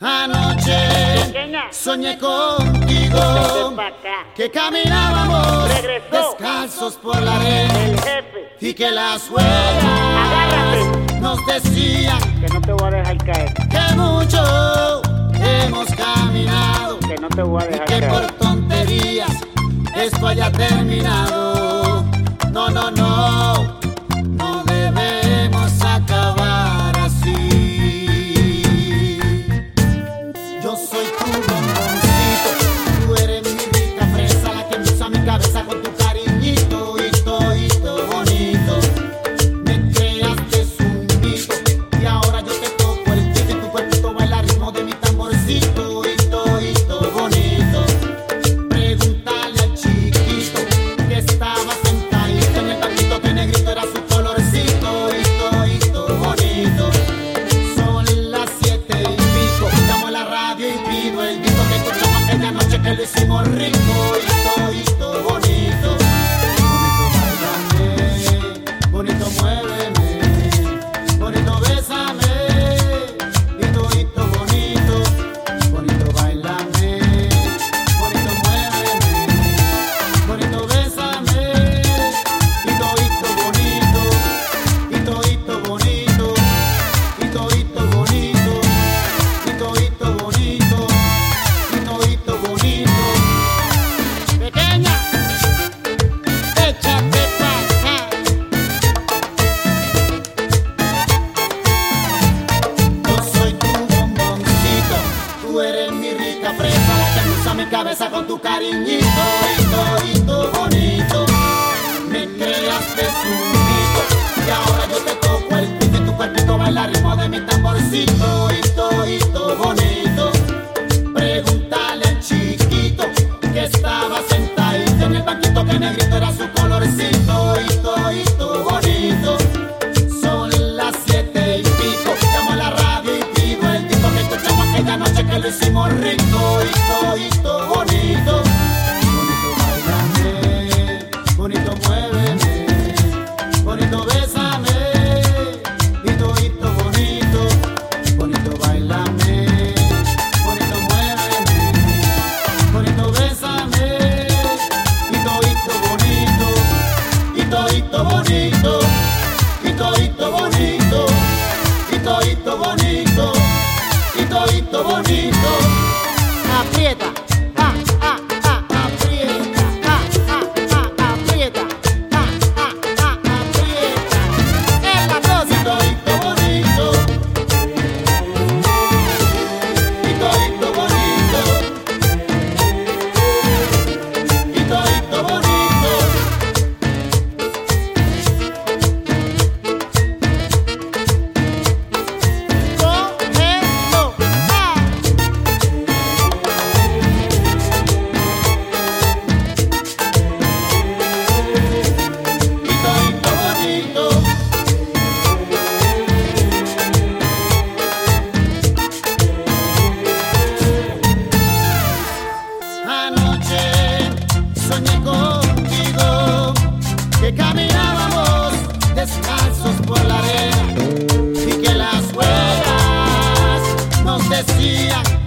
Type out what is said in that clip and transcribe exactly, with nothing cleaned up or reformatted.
Anoche Pequeña, soñé contigo ven pa' acá. que caminábamos Regresó descalzos por la arena el jefe. y que las suelas Agárrate, nos decían que no te voy a dejar caer. que mucho hemos caminado Que no te voy a y dejar que caer. por tonterías esto haya terminado. No, no, no, no debemos acabar así. Yo soy tu bomboncito, tú eres mi rica fresa, la que me usa mi cabeza con tu cariñito, hito, hito bonito. Me creaste un mito y ahora yo te toco el pito y tu cuerpito baila al ritmo de mi tamborcito, hito, hito bonito. Pregúntale al chiquito que estaba sentadito en el banquito, que negrito era su colorcito, hito, hito bonito. Son las siete y pico, llamo a la radio y pido el disco que escuchamos aquella noche que lo hicimos rico, hito, hito bonito. Bonito, báilame, bonito, muéveme, bonito, bésame, hito, hito bonito. Bonito, báilame, bonito, muéveme, bonito, bésame, hito, hito bonito, hito, hito bonito, hito, hito bonito, hito, hito bonito, hito, hito bonito. Pequeña, échate pa' acá. Yo soy tu bomboncito, tú eres mi rica fresa, la que usa mi cabeza con tu cariñito, hito, hito bonito. Me creaste un mito y ahora yo te toco el pito y tu cuerpito baila al ritmo de mi tamborcito, hito, hito bonito. Pregúntale al chiquito que estaba sentadito en el banquito, que negrito era su colorcito, hito, hito bonito. Son las siete y pico, llamo a la radio y pido el disco que escuchamos aquella noche que lo hicimos rico, hito, hito bonito. Bonito, báilame, bonito, muéveme, bonito, bésame, hito, hito bonito. Bonito, báilame, bonito, muéveme, bonito, bésame, hito, hito bonito, hito, hito bonito, hito, hito bonito, hito, hito bonito, hito, hito bonito. Aprieta, ah, ah, ah, aprieta, ah, ah, ah, aprieta, ah, ah, ah, aprieta. Es la cosa. Hito, hito bonito, hito, hito bonito, hito, hito bonito. Cógelo, ah. Hito, hito bonito. Anoche soñé contigo que caminábamos descalzos por la arena y que las huellas nos decían